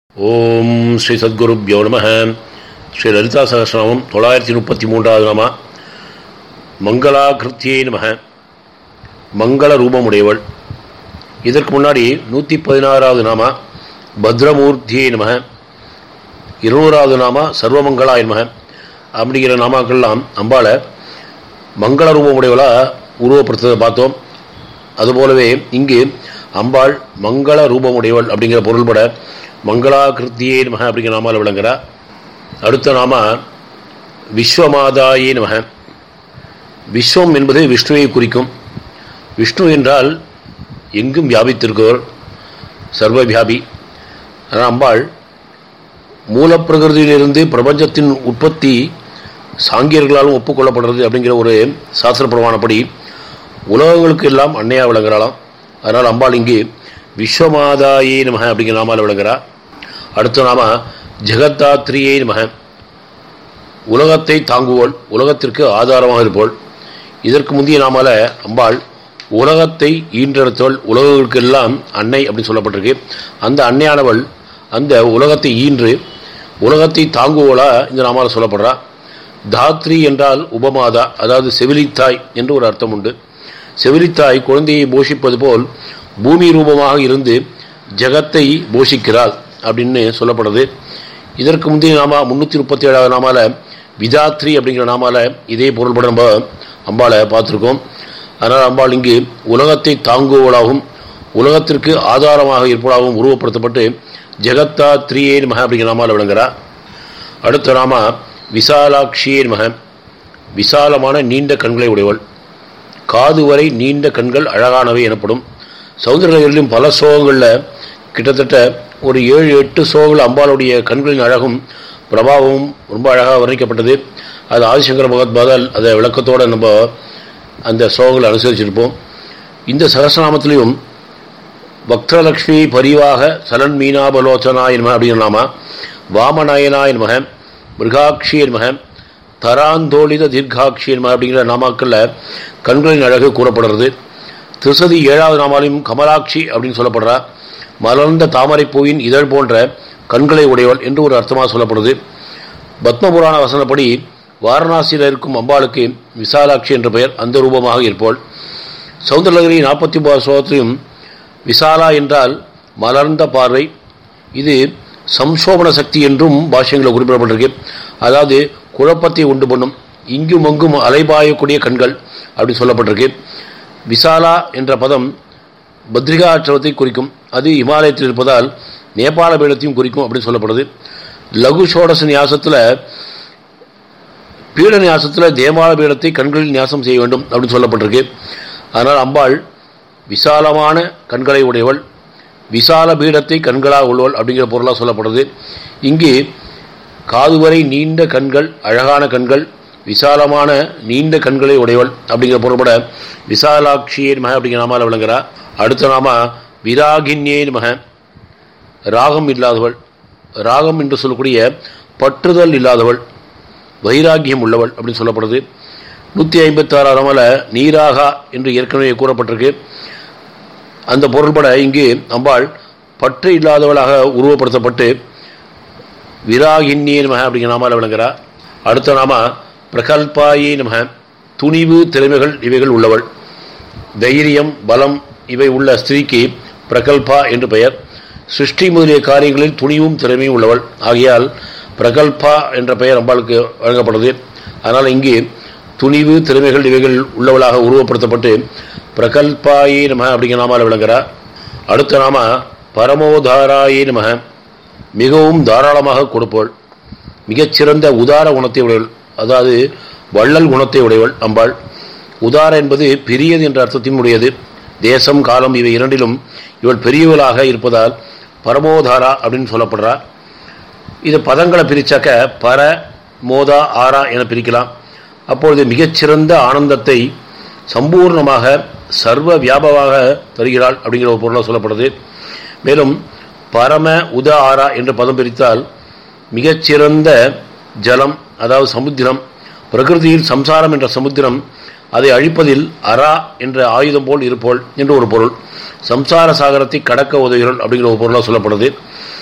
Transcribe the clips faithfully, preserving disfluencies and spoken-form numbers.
ஓம் ஸ்ரீ சத்குருப்யோ நம. ஸ்ரீ லலிதா சகஸ்ரநாமம் தொள்ளாயிரத்தி முப்பத்தி மூன்றாவது நாமா. மங்களாகிருத்தியை நம. மங்கள ரூபமுடையவள். இதற்கு முன்னாடி நூற்றி பதினாறாவது நாமா பத்ரமூர்த்தியை நம. இருநூறாவது நாமா சர்வமங்களாய நம. அப்படிங்கிற நாமாக்கள்லாம் அம்பாளை மங்கள ரூபமுடையவளாக உருவப்படுத்துவதை பார்த்தோம். அதுபோலவே இங்கு அம்பாள் மங்கள ரூபமுடையவள் அப்படிங்கிற பொருள்பட மங்களாகிருத்தியே நமக அப்படிங்கிற நாமால் விளங்குறா. அடுத்த நாம விஸ்வமாதாயே நமக. விஸ்வம் என்பது விஷ்ணுவை குறிக்கும். விஷ்ணு என்றால் எங்கும் வியாபித்திருக்கிறவர், சர்வ வியாபி. ஆனால் அம்பாள் மூலப்பிரகிருதியிலிருந்து பிரபஞ்சத்தின் உற்பத்தி சாங்கியர்களாலும் ஒப்புக்கொள்ளப்படுறது அப்படிங்கிற ஒரு சாஸ்திர பிரமாணப்படி உலகங்களுக்கு எல்லாம் அன்னையாக விளங்குறாளாம். அதனால் அம்பாள் இங்கு விஸ்வமாதாயே நமக அப்படிங்கிற நாமால் விளங்குறா. அடுத்த நாம ஜெகத்தாத்ரியே நமக. உலகத்தை தாங்குவோள், உலகத்திற்கு ஆதாரமாக இருப்போள். இதற்கு முந்தைய நாமால அம்பாள் உலகத்தை ஈன்றெடுத்தவள், உலகங்களுக்கு எல்லாம் அன்னை அப்படின்னு சொல்லப்பட்டிருக்கு. அந்த அன்னையானவள் அந்த உலகத்தை ஈன்று உலகத்தை தாங்குவோளா இந்த நாமால சொல்லப்படுறா. தாத்ரி என்றால் உபமாதா, அதாவது செவிலித்தாய் என்று ஒரு அர்த்தம் உண்டு. செவிலித்தாய் குழந்தையை போஷிப்பது போல் பூமி ரூபமாக இருந்து ஜெகத்தை போஷிக்கிறாள் அப்படின்னு சொல்லப்படுது. இதற்கு முந்தைய நாமா முன்னூற்றி முப்பத்தி ஏழாவது நாமால விதாத்ரி அப்படிங்கிற நாமால இதே பொருள்பட நம்ம அம்பாளை பார்த்துருக்கோம். அதனால் அம்பாள் இங்கு உலகத்தை தாங்குவதாகவும் உலகத்திற்கு ஆதாரமாக இருப்பதாகவும் உருவப்படுத்தப்பட்டு ஜெகத்தாத்ரியே நமக அப்படிங்கிற நாமால விளங்குறா. அடுத்த நாமா விசாலாட்சியே நமக. விசாலமான நீண்ட கண்களை உடையவள். காது வரை நீண்ட கண்கள் அழகானவை எனப்படும். சௌந்தரலகரிலும் பல சோகங்களில் கிட்டத்தட்ட ஒரு ஏழு எட்டு சோகங்கள் அம்பாளுடைய கண்களின் அழகும் பிரபாவமும் ரொம்ப அழகாக வர்ணிக்கப்பட்டது. அது ஆதிசங்கர பகவத்பாதால் அதை விளக்கத்தோடு நம்ம அந்த சோகங்களை அனுசரிச்சிருப்போம். இந்த சகஸ்ரநாமத்திலையும் பக்தலக்ஷ்மி பரிவாக சலன் மீனாபலோச்சனாய நமக அப்படிங்கிற நாம, வாமநாயனாய நமக, மிருகாட்சிய நமக, தராந்தோளித தீர்காட்சிய நமக அப்படிங்கிற நாமாக்களில் கண்களின் அழகு கூறப்படுறது. திருசதி ஏழாவது நாமாலையும் கமலாட்சி அப்படின்னு சொல்லப்படுறா. மலர்ந்த தாமரைப்பூவின் இதழ் போன்ற கண்களை உடையவள் என்று ஒரு அர்த்தமாக சொல்லப்படுது. பத்மபுராண வசனப்படி வாரணாசியில் இருக்கும் அம்பாளுக்கு விசாலாட்சி என்ற பெயர் அந்த ரூபமாக இருப்போள். சௌந்தரலகரி நாற்பத்தி ஒன்பது ஸ்லோகத்திலும் விசாலா என்றால் மலர்ந்த பார்வை, இது சம்சோபன சக்தி என்றும் பாஷ்யங்களில் குறிப்பிடப்பட்டிருக்கு. அதாவது குழப்பத்தை உண்டு பண்ணும், இங்கும் அங்கும் அலைபாயக்கூடிய கண்கள் அப்படின்னு சொல்லப்பட்டிருக்கு. விசாலா என்ற பதம் பத்ரிகாச்சலத்தை குறிக்கும். அது இமாலயத்தில் இருப்பதால் நேபாள பீடத்தையும் குறிக்கும் அப்படின்னு சொல்லப்படுது. லகு சோடச நியாசத்தில் பீட நியாசத்தில் தேவால பீடத்தை கண்களில் நியாசம் செய்ய வேண்டும் அப்படின்னு சொல்லப்பட்டிருக்கு. அதனால் அம்பாள் விசாலமான கண்களை உடையவள், விசால பீடத்தை கண்களாக உள்ளவள் அப்படிங்கிற பொருளாக சொல்லப்படுது. இங்கு காதுவரை நீண்ட கண்கள், அழகான கண்கள், விசாலமான நீண்ட கண்களை உடையவள் அப்படிங்கிற பொருள்பட விசாலாட்சியே நமக அப்படிங்கிற நாமால விளங்குறா. அடுத்த நாம விராகின்யே நமக. ராகம் இல்லாதவள், ராகம் என்று சொல்லக்கூடிய பற்றுதல் இல்லாதவள், வைராகியம் உள்ளவள் அப்படின்னு சொல்லப்படுது. நூற்றி ஐம்பத்தி ஆறாம் நாமால நீராகா என்று ஏற்கனவே கூறப்பட்டிருக்கு. அந்த பொருள்பட இங்கு அம்பாள் பற்று இல்லாதவளாக உருவப்படுத்தப்பட்டு விராகின்யே நமக அப்படிங்கிற நாமால விளங்குறா. அடுத்த நாம பிரகல்பாயே நமக. துணிவு திறமைகள் இவைகள் உள்ளவள். தைரியம் பலம் இவை உள்ள ஸ்திரீக்கு பிரகல்பா என்று பெயர். சிருஷ்டி முதலிய காரியங்களில் துணிவும் திறமையும் உள்ளவள். ஆகையால் பிரகல்பா என்ற பெயர் அம்பாளுக்கு வழங்கப்படுது. அதனால் இங்கு துணிவு திறமைகள் இவைகள் உள்ளவளாக உருவப்படுத்தப்பட்டு பிரகல்பாயே நமக அப்படிங்கிற நாமால விளங்குறா. அடுத்த நாம பரமோதாராயே நமக. மிகவும் தாராளமாக கொடுப்பவள், மிகச்சிறந்த உதார குணத்தை உடையவள், அதாவது வள்ளல் குணத்தை உடையவள் அம்பாள். உதார என்பது பெரியது என்ற அர்த்தத்தையும் உடையது. தேசம் காலம் இவை இரண்டிலும் இவள் பெரியவளாக இருப்பதால் பரமோதாரா அப்படின்னு சொல்லப்படுறா. இது பதங்களை பிரிச்சாக்க பர மோதா ஆரா என பிரிக்கலாம். அப்பொழுது மிகச்சிறந்த ஆனந்தத்தை சம்பூர்ணமாக சர்வ வியாபமாக தருகிறாள் அப்படிங்கிற ஒரு பொருளாக சொல்லப்படுது. மேலும் பரம உத ஆரா என்ற பதம் பிரித்தால் மிகச்சிறந்த ஜலம், அதாவது சமுத்திரம், பிரகிருதியில் சம்சாரம் என்ற சமுத்திரம், அதை அழிப்பதில் அரா என்ற ஆயுதம் போல் இருப்போள் என்று ஒரு பொருள். சம்சார சாகரத்தை கடக்க உதவுகிறோள் அப்படிங்கிற ஒரு பொருளாக சொல்லப்படுது.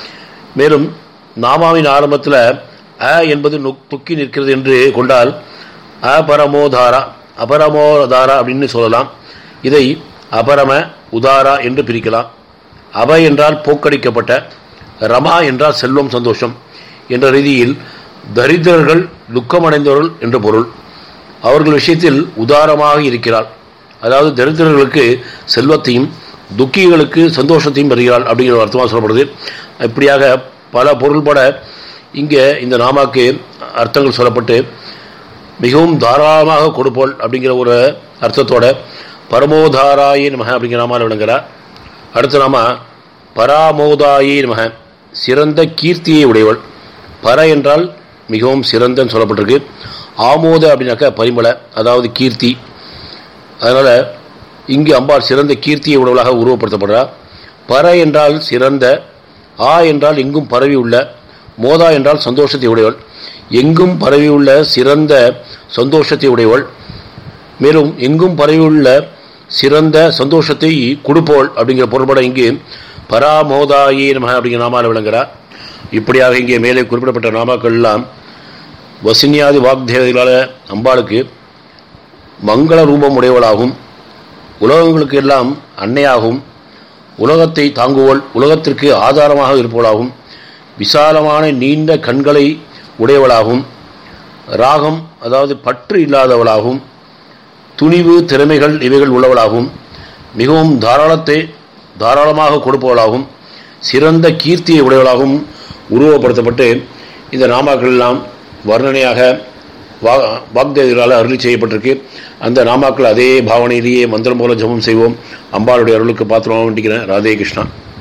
மேலும் நாமாவின் ஆரம்பத்தில் அ என்பது துக்கி நிற்கிறது என்று கொண்டால் அபரமோதாரா அபரமோதாரா அப்படின்னு சொல்லலாம். இதை அபரம உதாரா என்று பிரிக்கலாம். அப என்றால் போக்கடிக்கப்பட்ட, ரமா என்றால் செல்வம் சந்தோஷம் என்ற ரீதியில் தரித்திரர்கள் துக்கமடைந்தவர்கள் என்று பொருள். அவர்கள் விஷயத்தில் உதாரமாக இருக்கிறாள், அதாவது தரித்திரர்களுக்கு செல்வத்தையும் துக்கிகளுக்கு சந்தோஷத்தையும் பெறுகிறாள் அப்படிங்கிற அர்த்தமாக சொல்லப்படுது. இப்படியாக பல பொருள்பட இங்கே இந்த நாமாக்கு அர்த்தங்கள் சொல்லப்பட்டு மிகவும் தாராளமாக கொடுப்போல் அப்படிங்கிற ஒரு அர்த்தத்தோட பரமோதாராயே நமக அப்படிங்கிற நாமால் விளங்குகிறார். அடுத்த நாம பராமோதாயே நமக, சிறந்த கீர்த்தியை உடையவள். பர என்றால் மிகவும் சிறந்தன்னு சொல்லப்பட்டிருக்கு. ஆமோத அப்படின்னாக்கா பரிமள, அதாவது கீர்த்தி. அதனால் இங்கு அம்பாள் சிறந்த கீர்த்தியை உடையவளாக உருவப்படுத்தப்படுறார். பர என்றால் சிறந்த, ஆ என்றால் எங்கும் பரவி உள்ள, மோதா என்றால் சந்தோஷத்தை உடையவள். எங்கும் பரவியுள்ள சிறந்த சந்தோஷத்தை உடையவள். மேலும் எங்கும் பரவியுள்ள சிறந்த சந்தோஷத்தை கொடுப்போள் அப்படிங்கிற பொருள்பட இங்கு பராமோதாயே நமக அப்படிங்கிற நாமால் விளங்குகிறார். இப்படியாக இங்கே மேலே குறிப்பிடப்பட்ட நாமாக்கள் எல்லாம் வசினியாதி வாக்தேவதைகளால் அம்பாளுக்கு மங்கள ரூபம் உடையவளாகும், உலகங்களுக்கு எல்லாம் அன்னையாகவும், உலகத்தை தாங்குவோள், உலகத்திற்கு ஆதாரமாக இருப்பவளாகும், விசாலமான நீண்ட கண்களை உடையவளாகும், ராகம் அதாவது பற்று இல்லாதவளாகும், துணிவு திறமைகள் இவைகள் உள்ளவளாகும், மிகவும் தாராளத்தை தாராளமாக கொடுப்பவளாகும், சிறந்த கீர்த்தியை உடையவளாகவும் உருவப்படுத்தப்பட்டு இந்த நாமாக்கள் எல்லாம் வர்ணனையாக வா வாக்தேவர்களால் அருளி செய்யப்பட்டிருக்கு. அந்த நாமாக்கள் அதே பாவனையிலேயே மந்திரம் போல ஜபம் செய்வோம். அம்பாளுடைய அருளுக்கு பாத்திரமாக வேண்டிக்கிறேன். ராதே கிருஷ்ணா.